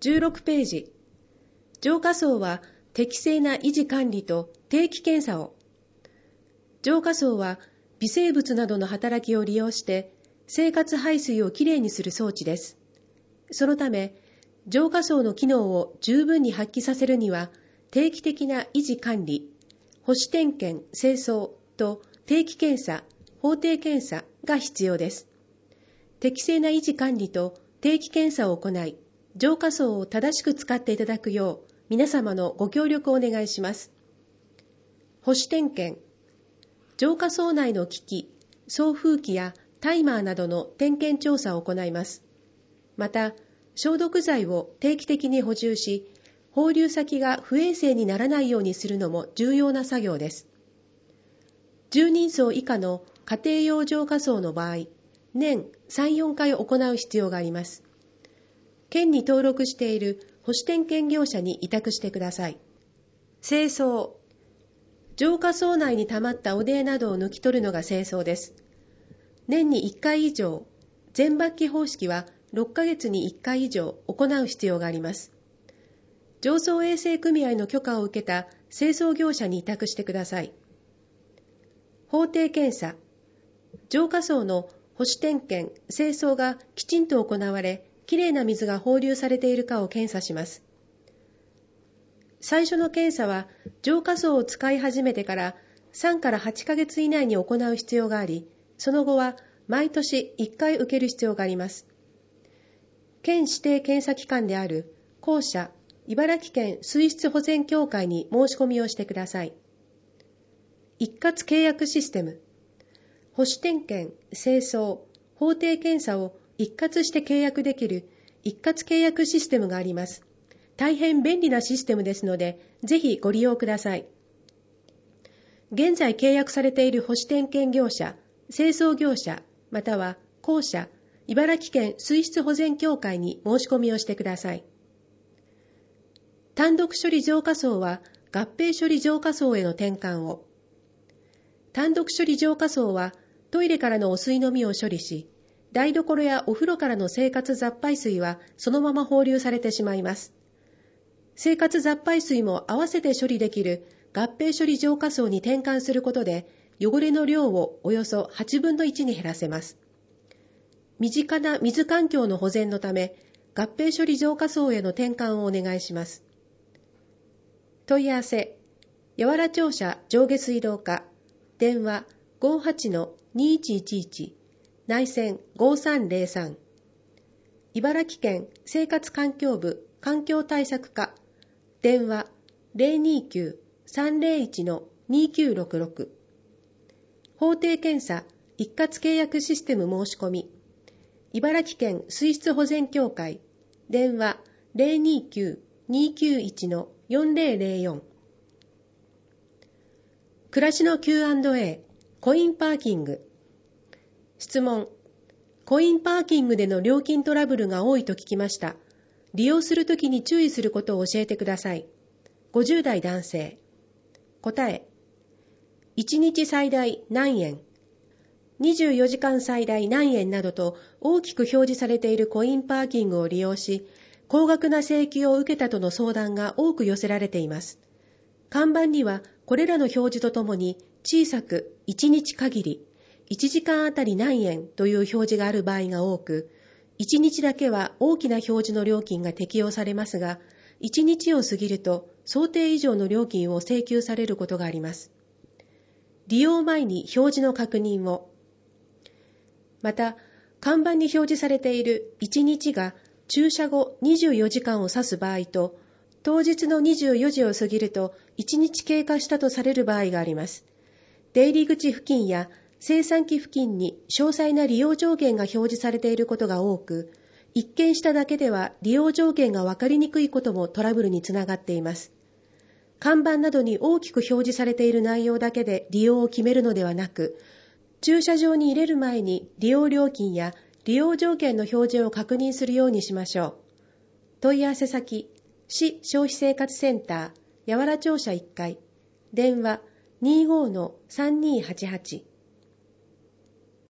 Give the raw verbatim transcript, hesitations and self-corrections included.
じゅうろくページ、浄化槽は適正な維持管理と定期検査を。浄化槽は微生物などの働きを利用して生活排水をきれいにする装置です。そのため、浄化槽の機能を十分に発揮させるには、定期的な維持管理、保守点検、清掃と定期検査、法定検査が必要です。適正な維持管理と定期検査を行い、浄化槽を正しく使っていただくよう、皆様のご協力をお願いします。保守点検。浄化槽内の機器、送風機やタイマーなどの点検調査を行います。また、消毒剤を定期的に補充し、放流先が不衛生にならないようにするのも重要な作業です。じゅうにんそう以下の家庭用浄化槽の場合、年さん、よんかい行う必要があります。県に登録している保守点検業者に委託してください。清掃。浄化槽内に溜まった汚泥などを抜き取るのが清掃です。年にいっかい以上、全抜き方式はろっかげつにいっかい以上行う必要があります。浄槽衛生組合の許可を受けた清掃業者に委託してください。法定検査。浄化槽の保守点検、清掃がきちんと行われ、きれいな水が放流されているかを検査します。最初の検査は、浄化槽を使い始めてからさんからはちかげつ以内に行う必要があり、その後は毎年いっかい受ける必要があります。県指定検査機関である公社茨城県水質保全協会に申し込みをしてください。一括契約システム。保守点検、清掃、法定検査を一括して契約できる一括契約システムがあります。大変便利なシステムですので、ぜひご利用ください。現在契約されている保守点検業者、清掃業者、または公社茨城県水質保全協会に申し込みをしてください。単独処理浄化槽は合併処理浄化槽への転換を。単独処理浄化槽はトイレからの汚水のみを処理し、台所やお風呂からの生活雑排水はそのまま放流されてしまいます。生活雑排水も合わせて処理できる合併処理浄化槽に転換することで、汚れの量をおよそはちぶんのいちに減らせます。身近な水環境の保全のため、合併処理浄化槽への転換をお願いします。問い合わせ、やわら庁舎上下水道課、電話 ごーはちのにいちいちいち、内線ごーさんぜろさん、茨城県生活環境部環境対策課、電話 ゼロにきゅう さんぜろいちのにきゅうろくろく、法定検査一括契約システム申し込み、茨城県水質保全協会、電話 ゼロにきゅう にきゅういちのよんぜろぜろよん。暮らしの キューアンドエー、コインパーキング。質問。コインパーキングでの料金トラブルが多いと聞きました。利用するときに注意することを教えてください。ごじゅうだい男性。答え。いちにち最大何円、にじゅうよじかん最大何円などと大きく表示されているコインパーキングを利用し、高額な請求を受けたとの相談が多く寄せられています。看板にはこれらの表示とともに小さくいちにち限り、いちじかんあたり何円という表示がある場合が多く、いちにちだけは大きな表示の料金が適用されますが、いちにちを過ぎると想定以上の料金を請求されることがあります。利用前に表示の確認を。また、看板に表示されているいちにちが駐車後にじゅうよじかんを指す場合と、当日のにじゅうよじを過ぎるといちにち経過したとされる場合があります。出入り口付近や精算機付近に詳細な利用条件が表示されていることが多く、一見しただけでは利用条件が分かりにくいこともトラブルにつながっています。看板などに大きく表示されている内容だけで利用を決めるのではなく、駐車場に入れる前に利用料金や利用条件の表示を確認するようにしましょう。問い合わせ先、市消費生活センター、やわら庁舎いっかい、電話 にじゅうごのさんにーはちはち、